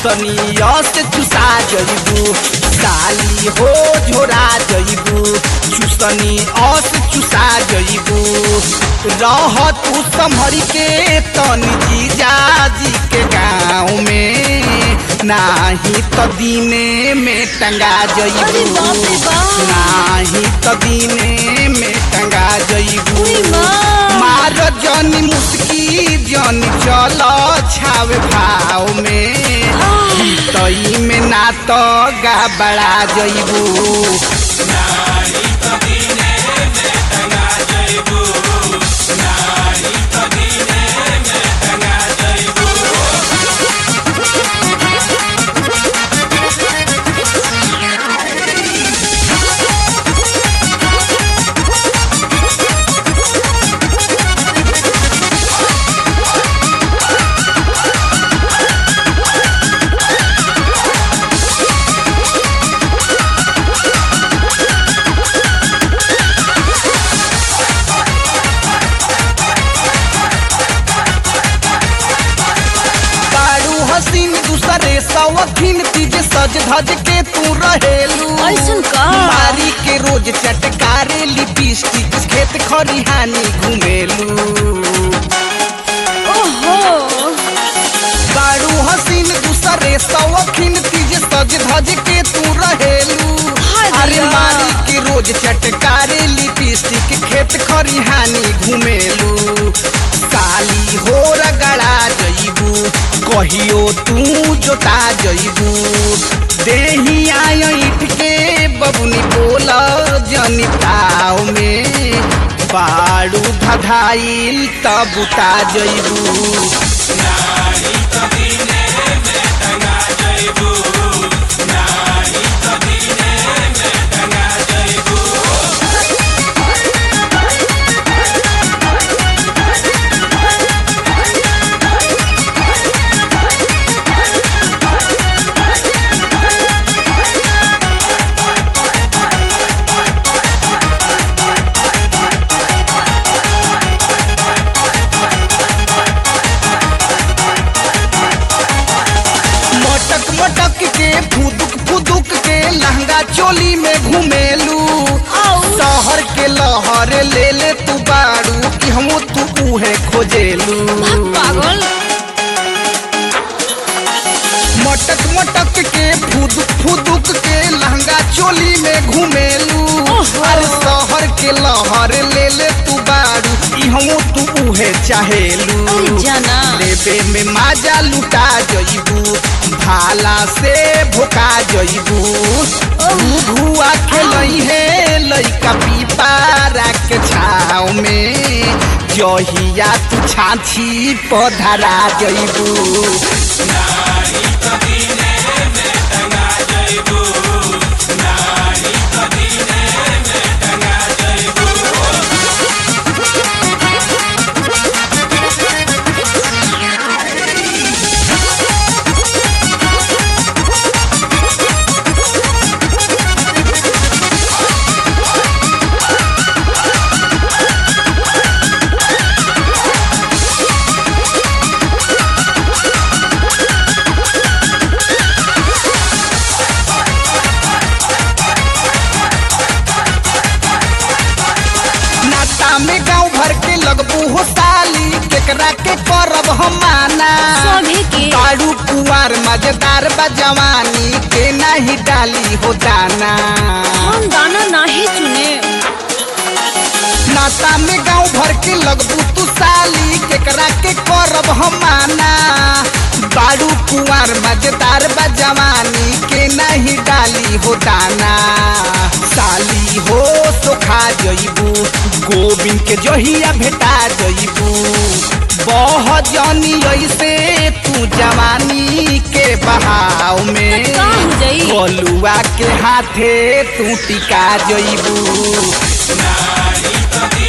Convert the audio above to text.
चुसनिया से चुसा जइबू साली हो झोरा जइबू चुसनी से चुसा जइबू रह तू संभर के तनी जीजाजी के गाँव में नाही तो दीने में टंगा जइबू नाही तो दीने में टंगा जइबू मार जनी मुस्की जनी चल छावे भाव में तई में ना तो गबड़ा जइबू नाही तो दीने में टंगा जइबू नाही तो दीने में टंगा जइबू हसीन दूसरे सवखीन तीजे सज धज के तू रहेलू मारी के रोज चटकारे लिपस्टिक खेत खरिहानी घुमेलू बारू हसीन दूसरे सवखीन तीजे सज धज के तू रहेलू अरे मारी के रोज चटकारे लिपस्टिक खेत खरिहानी घुमेलू साली हो रगड़ा जइबू कहियो तू जोता जइबू देही आइठ के बबुनी बोल जनिताव में बाड़ू धधाइल तब बुता जइबू नाही तो दीने में टंगा जइबू नाही तो दीने में टंगा जइबू मटक के फुदुक के लहंगा चोली में घुमेलू शहर के लहर ले ले तू बाड़ू कि हम तू उहे खोजेलू मटक के फुदुक के लहंगा चोली में घुमेलू अरे शहर के लहर ले ले तू बाड़ू कि हम तू उहे चाहेलू लेबे में माजा लुटा जइबू भाला से भोका जइबू भुआ खेलई है लइका पीपारा के छाव में जहिया तू छाछी पधरा जइबू नाही तो दीने में टंगा जइबू नाही तो दीने में टंगा जइबू में गाँव भर के लगबू हो साली केकरा के करब हम माना दारू कुंवार मजेदार बा जवानी के नहीं डाली हो दाना हम दाना नहीं चुने नाता में गाँव भर के लगबू तू साली केकरा के करब हम माना दारू कुंवार मजेदार बा जवानी के नहीं डाली हो दाना साली हो सोखा जइबू गोविंद के जहिया भेटा जइबू बहुत जानी ऐसे तू जवानी के बहाव में बलुआ के हाथे तू टिका जइबू नाही तो